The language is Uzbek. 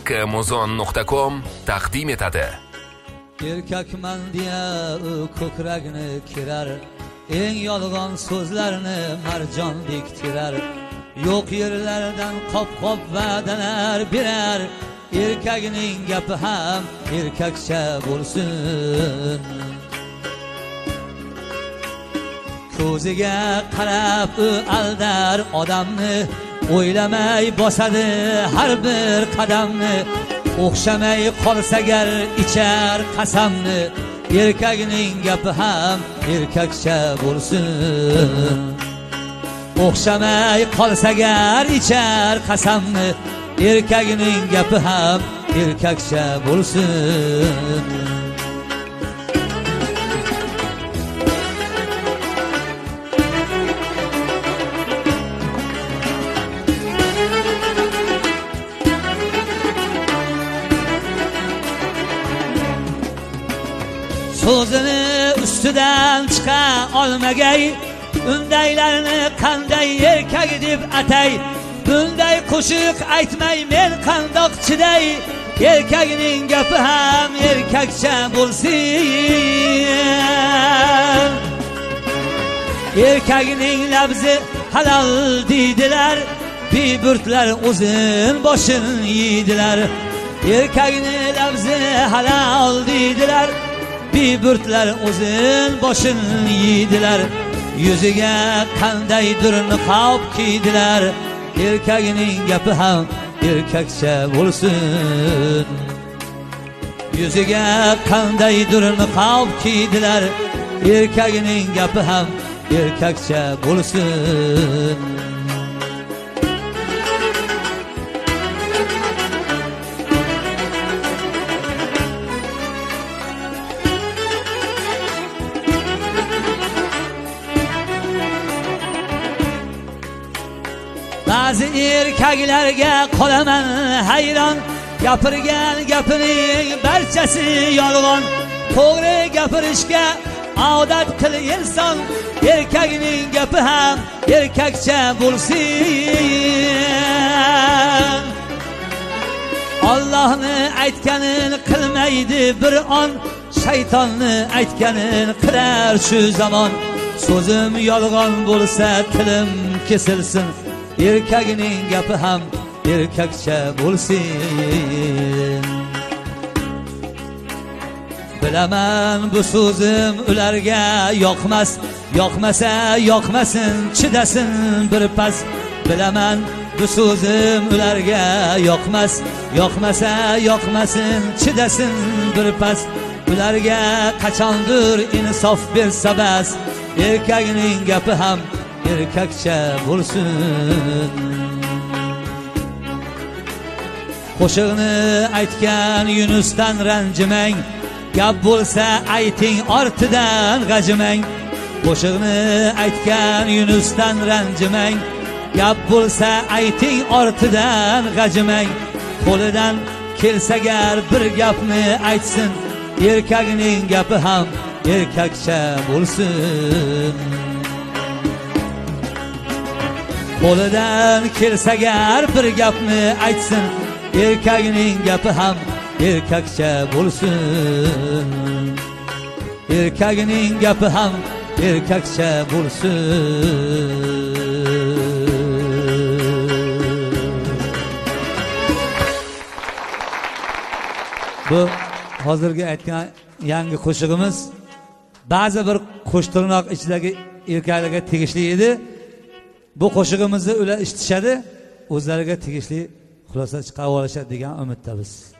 Haqqimuzon.com taqdim etadi. Erkakman diye ko'kragini kirar, eng yolg'on so'zlarni marjon diktirar. Yo'q yerlardan qop-qop va'dalar berar, erkakning gapi ham erkakcha bo'lsin. Ko'ziga qarab aldar odamni, o'ylamay bosadi har bir qadamni. O'xshamay qolsa agar ichar qasamni, erkakning gapi ham erkakcha bo'lsin. O'xshamay qolsa agar ichar qasamni, erkakning gapi ham erkakcha bo'lsin. So'zini ustidan chiqa olmagay, undaylarni qanday erkak deb atay. Bunday qo'shiq aytmay men qandoq chiday, erkakning gapi ham erkakcha bo'lsin. Erkakning labzi halol deydilar, biburtlar o'zin boshin yeydilar. Erkakning labzi halol deydilar, biburtlar o'zin boshin yeydilar. Yuziga qandaydir niqob kiydilar, erkakning gapi ham erkakcha bo'lsin. Yuziga qandaydir niqob kiydilar, erkakning gapi ham erkakcha bo'lsin. Ba'zi erkaklarga qolaman hayron, gapirgan gapining barchasi yolg'on. To'g'ri gapirishga odat qil inson, erkakning gapi ham erkakcha bo'lsin. Allohni aytganini qilmaydi bir on, shaytonni aytganini qilar shu zamon. So'zim yolg'on bo'lsa tilim kesilsin, erkakning gapi ham erkakcha bo'lsin. Bilaman bu so'zim ularga yoqmas, yoqmasa yoqmasin, chidasin bir pas. Bilaman bu so'zim ularga yoqmas, yoqmasa yoqmasin, chidasin bir pas. Ularga qachondir insof bersa bas, erkakning gapi ham erkakcha bo'lsin. Qo'shiqni aytgan Yunusdan ranjimang, gap bo'lsa ayting ortidan g'ajimang. Qo'shiqni aytgan Yunusdan ranjimang, gap bo'lsa ayting ortidan g'ajimang. Qo'lidan kelsa gar bir gapni aytsin, erkakning gapi ham erkakcha bo'lsin. Qo'lidan kelsa gar bir gapni aytsin, erkakning gapi ham erkakcha bo'lsin. Erkakning gapi ham erkakcha bo'lsin. Bu hozirgi aytgan yangi qo'shig'imiz ba'zi bir qo'shtirnoq ichidagi erkaklarga tegishli edi. Bu qo'shig'imizni ular eshitishadi, o'zlariga tegishli xulosa chiqarib olishadi degan umidda biz.